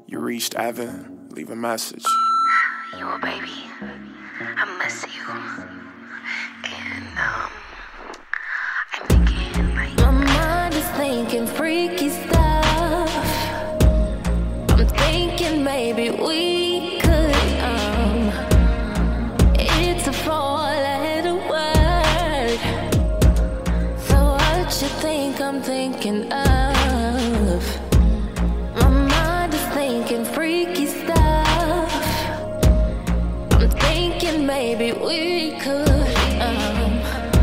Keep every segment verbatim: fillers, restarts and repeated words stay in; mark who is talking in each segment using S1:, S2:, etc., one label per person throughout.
S1: You reached Evan. Leave a message.
S2: Yo, baby, I miss you. And, um, I'm thinking, like...
S3: My mind is thinking freaky stuff. I'm thinking maybe we could, um... It's a four-letter word. So what you think I'm thinking of? My mind is thinking freaky stuff. I'm thinking maybe we could, um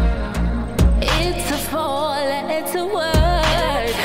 S3: It's a four-letter word.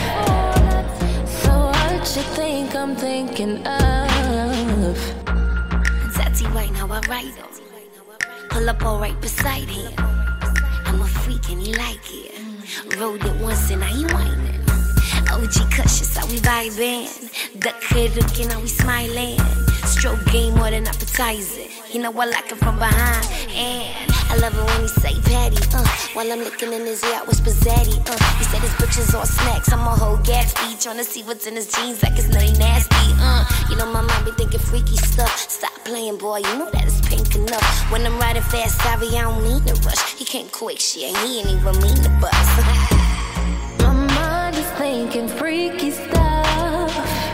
S3: So what you think I'm thinking of?
S2: Tatty right now, I write him. Pull up all right beside him. I'm a freak and he like it. Rode it once and now he whining. O G Cushions, how we vibing. Duck head looking, how we smiling. Stroke game more than appetizing. You know I like him from behind. And I love it when he say patty, uh while I'm looking in his ear, I whisper zaddy, uh He said his bitches all snacks, I'm a whole Gatsby. Tryna see what's in his jeans like it's nutty nasty, uh You know my mind be thinking freaky stuff. Stop playing, boy, you know that it's pink enough. When I'm riding fast, sorry, I don't need to rush. He can't quick shit, he ain't even mean to bust.
S3: My mind is thinking freaky stuff.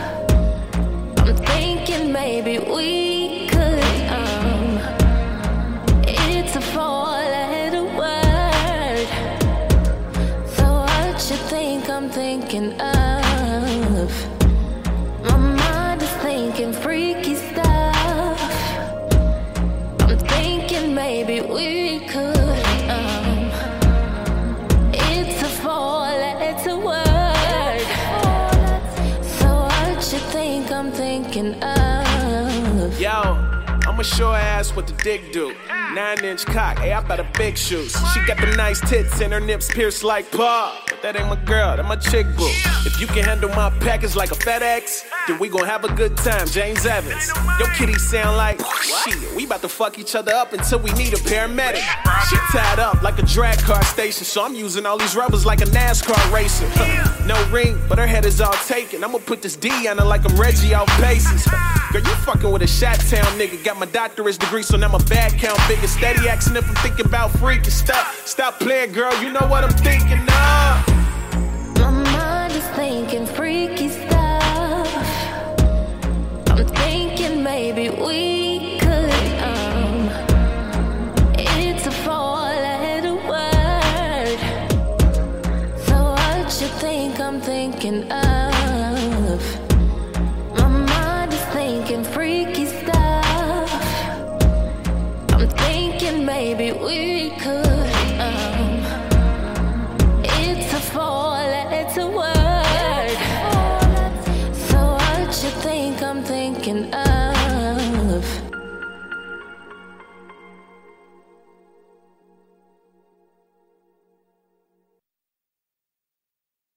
S3: I'm thinking maybe we could, um It's a four-letter word. So what you think I'm thinking of? My mind is thinking freaky stuff. I'm thinking maybe we could, um It's a four-letter word. So what you think I'm thinking of?
S1: Yo, I'm a short ass with the dick do. Nine inch cock, hey, I bet a big shoes. She got the nice tits and her nips pierced like Paul. But that ain't my girl, that my chick boo. If you can handle my package like a FedEx, then we gon' have a good time, James Evans. Your kitty sound like, shit, we about to fuck each other up until we need a paramedic. She tied up like a drag car station, so I'm using all these rubbers like a NASCAR racer. No ring, but her head is all taken. I'ma put this D on her like I'm Reggie off bases. Girl, you fucking with a Shot-Town nigga. Got my doctorate degree, so now my bag count bigger. Steady asking if I'm thinking about freaking stuff. Stop playing, girl, you know what I'm thinking of.
S3: My mind is thinking freaky stuff. I'm thinking maybe we could, um It's a four-letter word. So what you think I'm thinking of? My mind is thinking freaky stuff. I'm thinking maybe we could